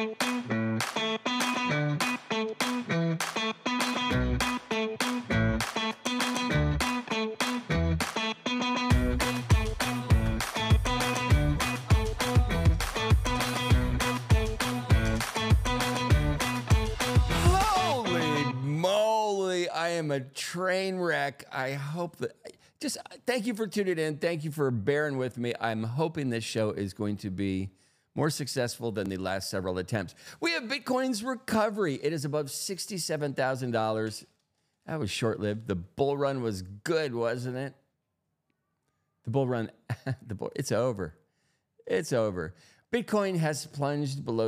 Holy moly, I am a train wreck. I hope that just thank you for tuning in. Thank you for bearing with me. I'm hoping this show is going to be more successful than the last several attempts. We have Bitcoin's recovery. It is above $67,000. That was short-lived. The bull run was good, wasn't it? The bull run, it's over. It's over. Bitcoin has plunged below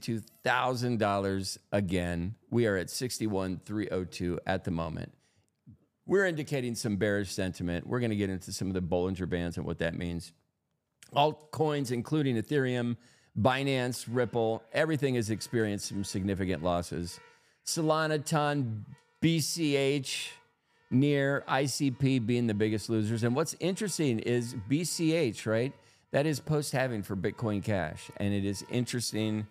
$62,000 again. We are at 61,302 at the moment. We're indicating some bearish sentiment. We're going to get into some of the Bollinger Bands and what that means. Altcoins, including Ethereum, Binance, Ripple, everything has experienced some significant losses. Solana, Ton, BCH, Near, ICP being the biggest losers. And what's interesting is BCH, right? That is post-halving for Bitcoin Cash. And it is interesting.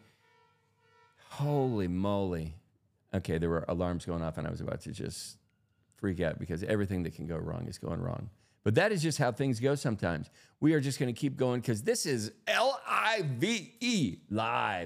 Holy moly. Okay, there were alarms going off and I was about to just freak out because everything that can go wrong is going wrong. But that is just how things go sometimes. We are just going to keep going because this is LIVE live.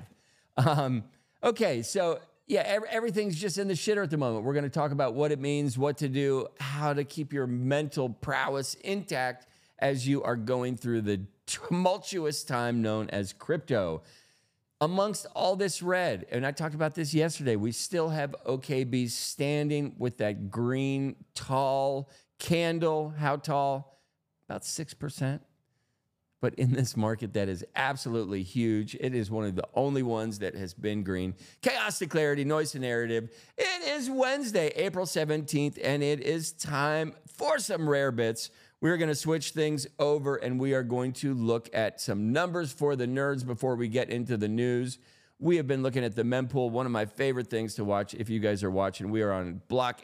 Okay, so yeah, everything's just in the shitter at the moment. We're going to talk about what it means, what to do, how to keep your mental prowess intact as you are going through the tumultuous time known as crypto. Amongst all this red, and I talked about this yesterday, we still have OKB standing with that green tall candle. How tall? About 6%. But in this market, that is absolutely huge. It is one of the only ones that has been green. Chaos to clarity, noise to narrative. It is Wednesday, April 17th, and it is time for some rare bits. We're going to switch things over, and we are going to look at some numbers for the nerds before we get into the news. We have been looking at the mempool, one of my favorite things to watch if you guys are watching. We are on block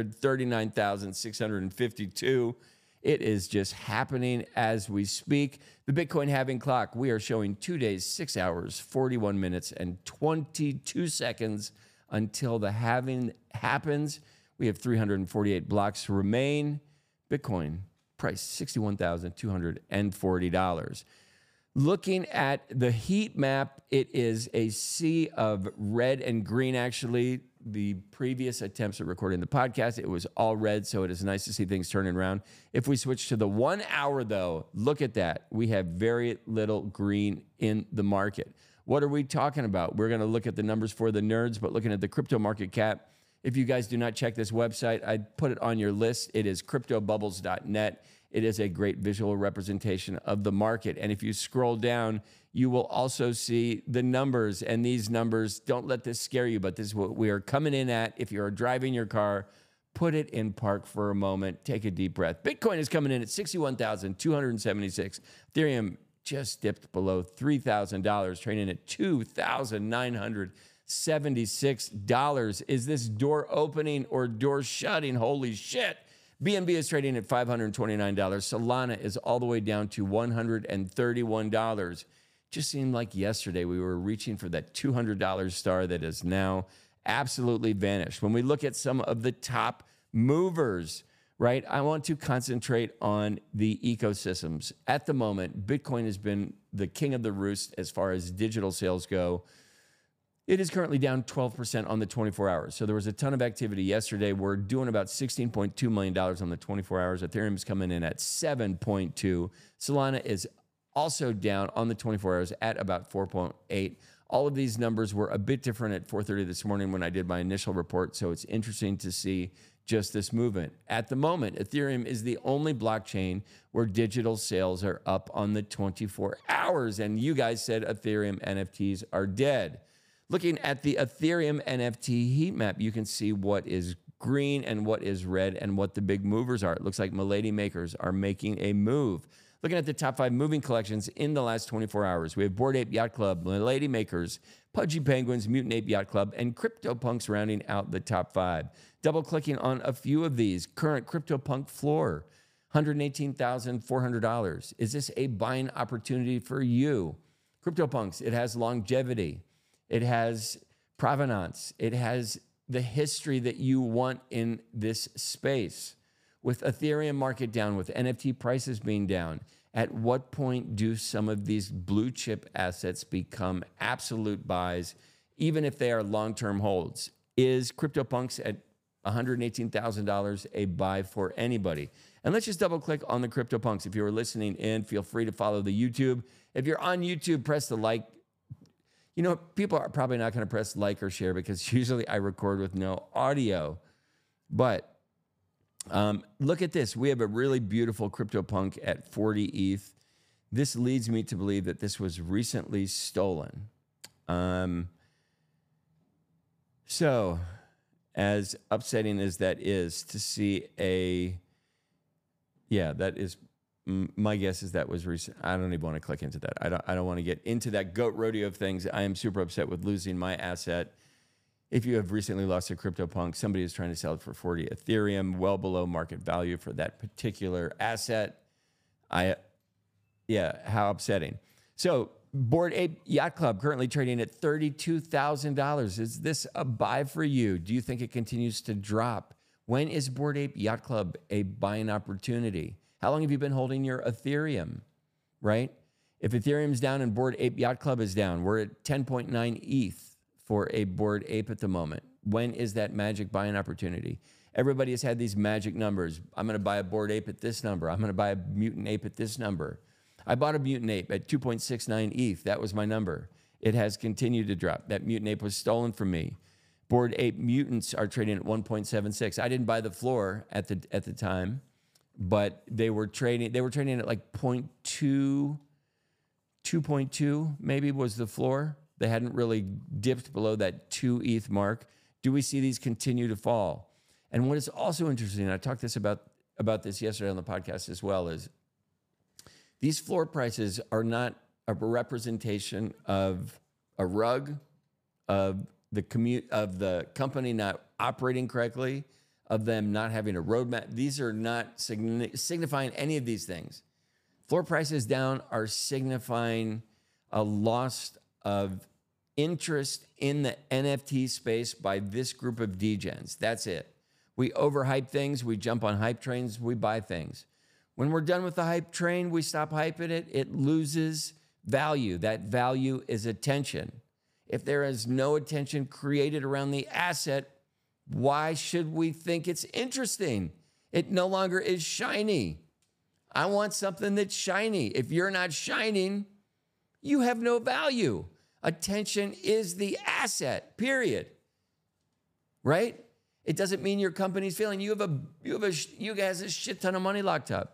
839,652. It is just happening as we speak. The Bitcoin halving clock, we are showing 2 days, 6 hours, 41 minutes, and 22 seconds until the halving happens. We have 348 blocks remain. Bitcoin price $61,240. Looking at the heat map, it is a sea of red and green, actually. The previous attempts at recording the podcast, it was all red, so it is nice to see things turning around. If we switch to the 1 hour, though, look at that. We have very little green in the market. What are we talking about? We're going to look at the numbers for the nerds, but looking at the crypto market cap. If you guys do not check this website, I'd put it on your list. It is cryptobubbles.net. It is a great visual representation of the market. And if you scroll down, you will also see the numbers. And these numbers, don't let this scare you, but this is what we are coming in at. If you're driving your car, put it in park for a moment. Take a deep breath. Bitcoin is coming in at $61,276. Ethereum just dipped below $3,000, trading at $2,976. Is this door opening or door shutting? Holy shit. BNB is trading at $529. Solana is all the way down to $131. Just seemed like yesterday we were reaching for that $200 star that is now absolutely vanished. When we look at some of the top movers, right, I want to concentrate on the ecosystems. At the moment, Bitcoin has been the king of the roost as far as digital sales go. It is currently down 12% on the 24 hours. So there was a ton of activity yesterday. We're doing about $16.2 million on the 24 hours. Ethereum is coming in at 7.2. Solana is also down on the 24 hours at about 4.8. All of these numbers were a bit different at 4:30 this morning when I did my initial report. So it's interesting to see just this movement. At the moment, Ethereum is the only blockchain where digital sales are up on the 24 hours. And you guys said Ethereum NFTs are dead. Looking at the Ethereum NFT heat map, you can see what is green and what is red and what the big movers are. It looks like Milady Makers are making a move. Looking at the top 5 moving collections in the last 24 hours, we have Bored Ape Yacht Club, Milady Makers, Pudgy Penguins, Mutant Ape Yacht Club, and CryptoPunks rounding out the top 5. Double clicking on a few of these. Current CryptoPunk floor, $118,400. Is this a buying opportunity for you? CryptoPunks, it has longevity. It has provenance. It has the history that you want in this space. With Ethereum market down, with NFT prices being down, at what point do some of these blue chip assets become absolute buys, even if they are long-term holds? Is CryptoPunks at $118,000 a buy for anybody? And let's just double click on the CryptoPunks. If you were listening in, feel free to follow the YouTube. If you're on YouTube, press the like. You know, people are probably not going to press like or share because usually I record with no audio. But look at this. We have a really beautiful CryptoPunk at 40 ETH. This leads me to believe that this was recently stolen. So as upsetting as that is to see that is, my guess is that was recent. I don't even want to click into that. I don't want to get into that goat rodeo of things. I am super upset with losing my asset. If you have recently lost a CryptoPunk, somebody is trying to sell it for 40 Ethereum, well below market value for that particular asset. How upsetting. So Bored Ape Yacht Club currently trading at $32,000. Is this a buy for you? Do you think it continues to drop? When is Bored Ape Yacht Club a buying opportunity? How long have you been holding your Ethereum, right? If Ethereum's down and Bored Ape Yacht Club is down, we're at 10.9 ETH for a Bored Ape at the moment. When is that magic buying opportunity? Everybody has had these magic numbers. I'm going to buy a Bored Ape at this number. I'm going to buy a Mutant Ape at this number. I bought a Mutant Ape at 2.69 ETH. That was my number. It has continued to drop. That Mutant Ape was stolen from me. Bored Ape Mutants are trading at 1.76. I didn't buy the floor at the time, but they were trading at like 2.2 maybe was the floor. They hadn't really dipped below that 2 ETH mark. Do we see these continue to fall? And what is also interesting, and I talked about this yesterday on the podcast as well, is these floor prices are not a representation of a rug, of the company not operating correctly, of them not having a roadmap. These are not signifying any of these things. Floor prices down are signifying a loss of interest in the NFT space by this group of degens. That's it. We overhype things. We jump on hype trains. We buy things. When we're done with the hype train, we stop hyping it. It loses value. That value is attention. If there is no attention created around the asset, why should we think it's interesting? It no longer is shiny. I want something that's shiny. If you're not shining, you have no value. Attention is the asset, period. Right? It doesn't mean your company's failing. You guys have a shit ton of money locked up.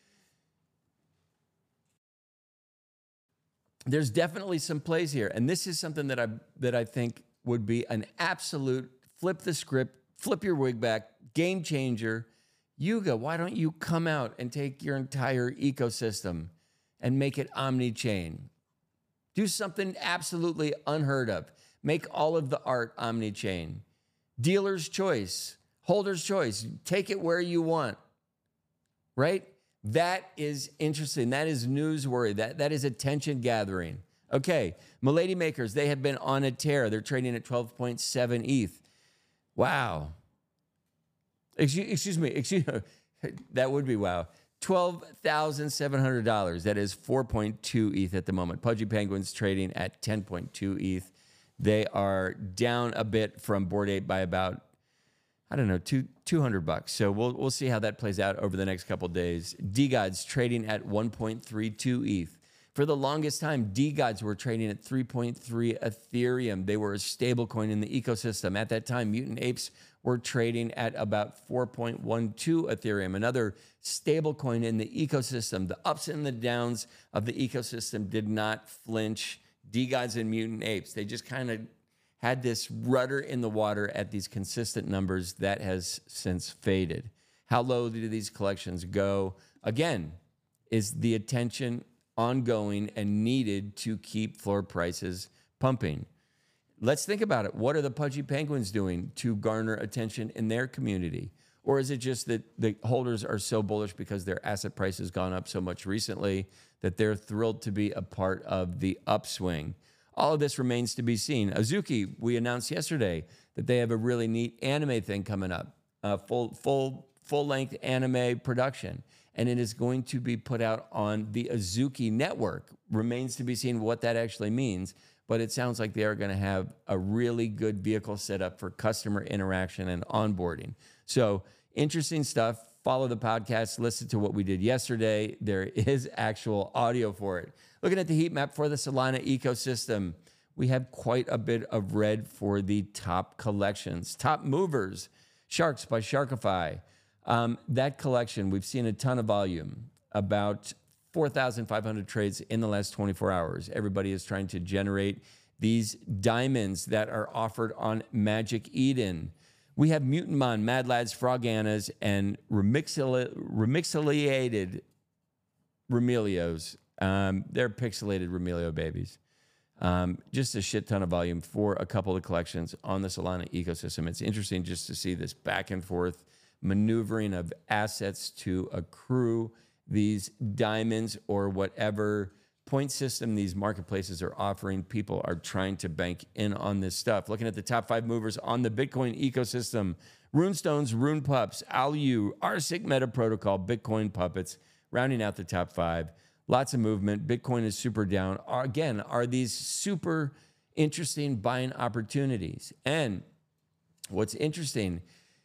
There's definitely some plays here. And this is something that I think would be an absolute flip the script, flip your wig back, game changer. Yuga, why don't you come out and take your entire ecosystem and make it omni-chain? Do something absolutely unheard of. Make all of the art omni-chain. Dealer's choice, holder's choice. Take it where you want, right? That is interesting. That is newsworthy. That is attention gathering. Okay, Milady Makers, they have been on a tear. They're trading at 12.7 ETH. Wow. Excuse me. That would be wow. $12,700. That is 4.2 ETH at the moment. Pudgy Penguins trading at 10.2 ETH. They are down a bit from Bored Ape by about, I don't know, $200. So we'll see how that plays out over the next couple of days. DeGods trading at 1.32 ETH. For the longest time, DeGods were trading at 3.3 Ethereum. They were a stable coin in the ecosystem. At that time, Mutant Apes were trading at about 4.12 Ethereum, another stable coin in the ecosystem. The ups and the downs of the ecosystem did not flinch DeGods and Mutant Apes. They just kind of had this rudder in the water at these consistent numbers that has since faded. How low do these collections go? Again, is the attention ongoing and needed to keep floor prices pumping? Let's think about it. What are the Pudgy Penguins doing to garner attention in their community? Or is it just that the holders are so bullish because their asset price has gone up so much recently that they're thrilled to be a part of the upswing? All of this remains to be seen. Azuki, we announced yesterday that they have a really neat anime thing coming up, full-length anime production, and it is going to be put out on the Azuki network. Remains to be seen what that actually means, but it sounds like they are going to have a really good vehicle set up for customer interaction and onboarding. So interesting stuff. Follow the podcast, listen to what we did yesterday. There is actual audio for it. Looking at the heat map for the Solana ecosystem, we have quite a bit of red for the top collections. Top movers, Sharks by Sharkify. That collection, we've seen a ton of volume, about 4,500 trades in the last 24 hours. Everybody is trying to generate these diamonds that are offered on Magic Eden. We have Mutanmon, Mad Lads, Froganas, and remixelated Remelios. They're pixelated Remelio babies. Just a shit ton of volume for a couple of collections on the Solana ecosystem. It's interesting just to see this back and forth maneuvering of assets to accrue these diamonds or whatever point system these marketplaces are offering. People are trying to bank in on this stuff. Looking at the top 5 movers on the Bitcoin ecosystem, Runestones, Rune Pups, Alu, RSIC Meta Protocol, Bitcoin Puppets, rounding out the top 5. Lots of movement. Bitcoin is super down. Again, are these super interesting buying opportunities? And what's interesting,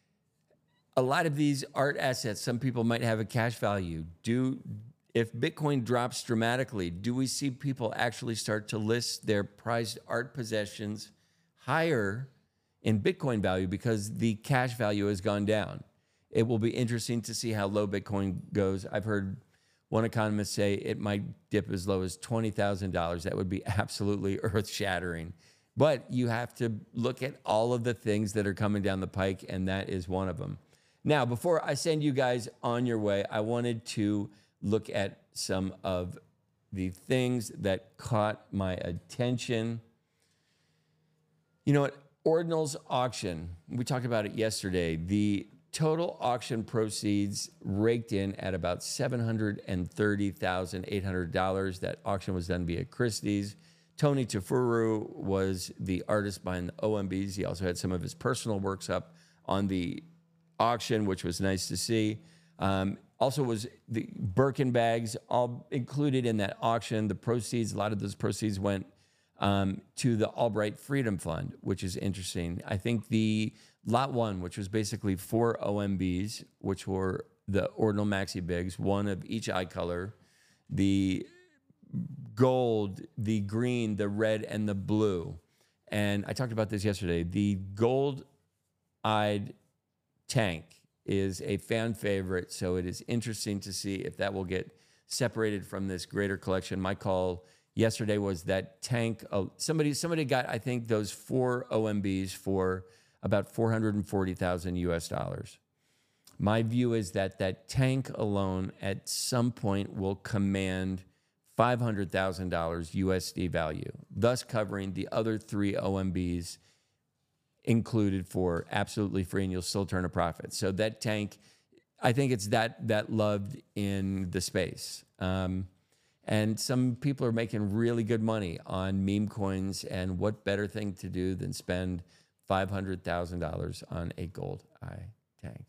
a lot of these art assets, some people might have a cash value. If Bitcoin drops dramatically, do we see people actually start to list their prized art possessions higher in Bitcoin value because the cash value has gone down? It will be interesting to see how low Bitcoin goes. I've heard one economist say it might dip as low as $20,000. That would be absolutely earth-shattering. But you have to look at all of the things that are coming down the pike, and that is one of them. Now, before I send you guys on your way, I wanted to look at some of the things that caught my attention. You know what? Ordinal's auction, we talked about it yesterday. The total auction proceeds raked in at about $730,800. That auction was done via Christie's. Tony Tafuru was the artist behind the OMBs. He also had some of his personal works up on the auction, which was nice to see. Also was the Birkin bags all included in that auction. The proceeds, a lot of those proceeds went to the Albright Freedom Fund, which is interesting. I think the Lot 1, which was basically 4 OMBs, which were the Ordinal Maxi Bigs, one of each eye color, the gold, the green, the red, and the blue. And I talked about this yesterday. The gold-eyed tank is a fan favorite, so it is interesting to see if that will get separated from this greater collection. My call yesterday was that tank. Somebody got, I think, those 4 OMBs for about 440,000 US dollars. My view is that that tank alone at some point will command $500,000 USD value, thus covering the other 3 OMBs included for absolutely free, and you'll still turn a profit. So that tank, I think it's that loved in the space. And some people are making really good money on meme coins, and what better thing to do than spend $500,000 on a gold eye tank?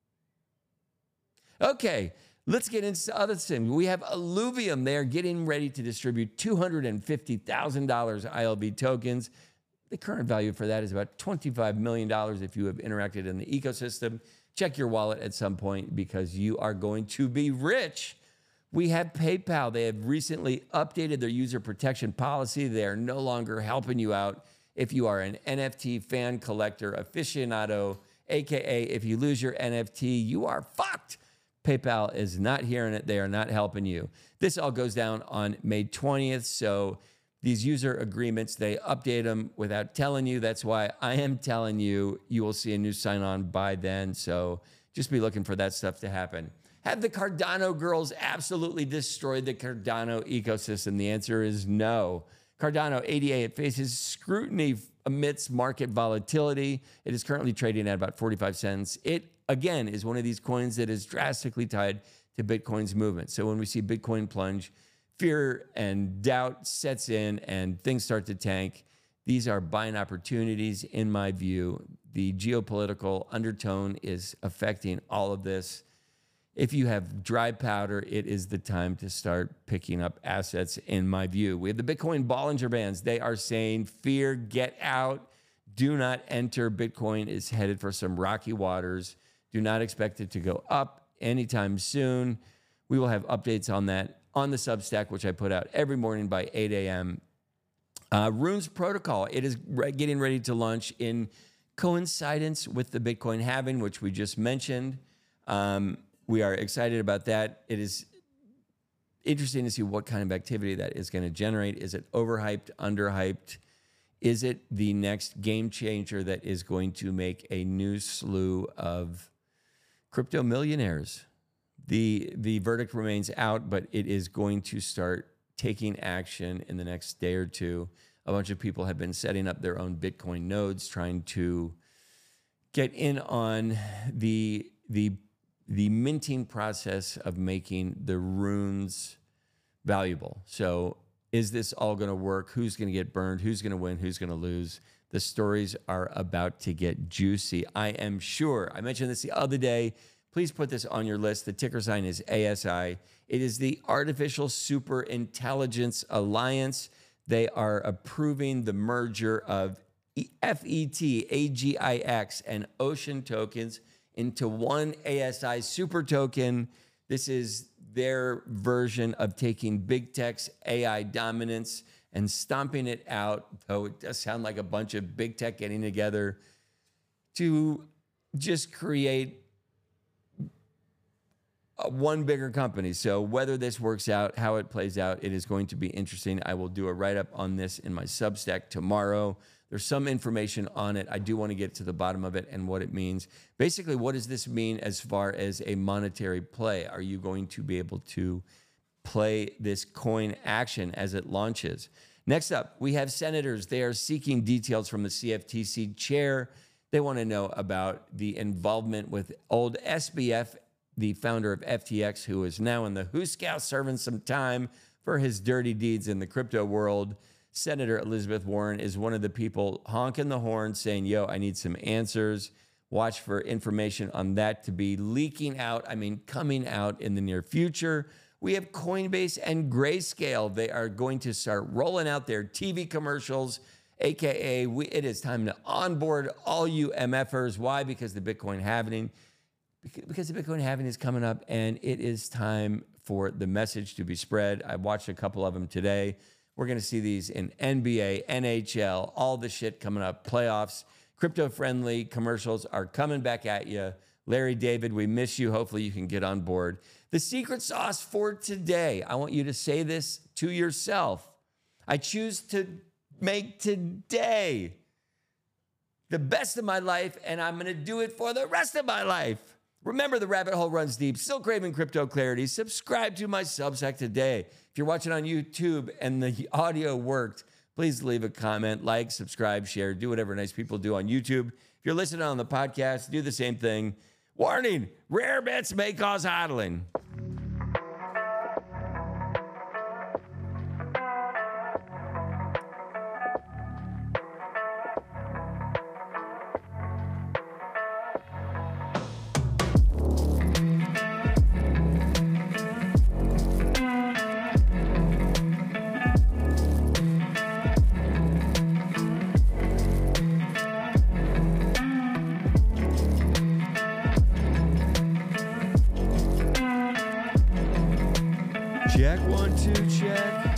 Okay, let's get into other things. We have Illuvium. They are getting ready to distribute $250,000 ILV tokens. The current value for that is about $25 million if you have interacted in the ecosystem. Check your wallet at some point because you are going to be rich. We have PayPal. They have recently updated their user protection policy. They are no longer helping you out if you are an NFT fan collector aficionado, AKA if you lose your NFT, you are fucked. PayPal is not hearing it. They are not helping you. This all goes down on May 20th. So these user agreements, they update them without telling you. That's why I am telling you, you will see a new sign-on by then. So just be looking for that stuff to happen. Have the Cardano girls absolutely destroyed the Cardano ecosystem? The answer is no. Cardano ADA, it faces scrutiny amidst market volatility. It is currently trading at about 45 cents. It, again, is one of these coins that is drastically tied to Bitcoin's movement. So when we see Bitcoin plunge fear and doubt sets in and things start to tank. These are buying opportunities, in my view. The geopolitical undertone is affecting all of this. If you have dry powder, it is the time to start picking up assets, in my view. We have the Bitcoin Bollinger Bands. They are saying, fear, get out. Do not enter. Bitcoin is headed for some rocky waters. Do not expect it to go up anytime soon. We will have updates on that on the Substack, which I put out every morning by 8 a.m. Runes Protocol, it is getting ready to launch in coincidence with the Bitcoin halving, which we just mentioned. We are excited about that. It is interesting to see what kind of activity that is going to generate. Is it overhyped, underhyped? Is it the next game changer that is going to make a new slew of crypto millionaires? The verdict remains out, but it is going to start taking action in the next day or two. A bunch of people have been setting up their own Bitcoin nodes, trying to get in on the minting process of making the runes valuable. So is this all going to work? Who's going to get burned? Who's going to win? Who's going to lose? The stories are about to get juicy, I am sure. I mentioned this the other day. Please put this on your list. The ticker sign is ASI. It is the Artificial Super Intelligence Alliance. They are approving the merger of FET, AGIX, and Ocean tokens into one ASI super token. This is their version of taking big tech's AI dominance and stomping it out, though it does sound like a bunch of big tech getting together to just create one bigger company. So whether this works out, how it plays out, it is going to be interesting. I will do a write-up on this in my Substack tomorrow. There's some information on it. I do want to get to the bottom of it and what it means. Basically, what does this mean as far as a monetary play? Are you going to be able to play this coin action as it launches? Next up, we have senators. They are seeking details from the CFTC chair. They want to know about the involvement with old SBF, the founder of FTX, who is now in the Hooskow serving some time for his dirty deeds in the crypto world. Senator Elizabeth Warren is one of the people honking the horn saying, yo, I need some answers. Watch for information on that to be leaking out, coming out in the near future. We have Coinbase and Grayscale. They are going to start rolling out their TV commercials, AKA it is time to onboard all you MFers. Why? Because the Bitcoin halving. Because the Bitcoin halving is coming up and it is time for the message to be spread. I watched a couple of them today. We're going to see these in NBA, NHL, all the shit coming up, playoffs. Crypto-friendly commercials are coming back at you. Larry David, we miss you. Hopefully you can get on board. The secret sauce for today, I want you to say this to yourself. I choose to make today the best of my life, and I'm going to do it for the rest of my life. Remember, the rabbit hole runs deep. Still craving crypto clarity. Subscribe to my Substack today. If you're watching on YouTube and the audio worked, please leave a comment, like, subscribe, share, do whatever nice people do on YouTube. If you're listening on the podcast, do the same thing. Warning, rare bets may cause hodling. Check, 1, 2, check.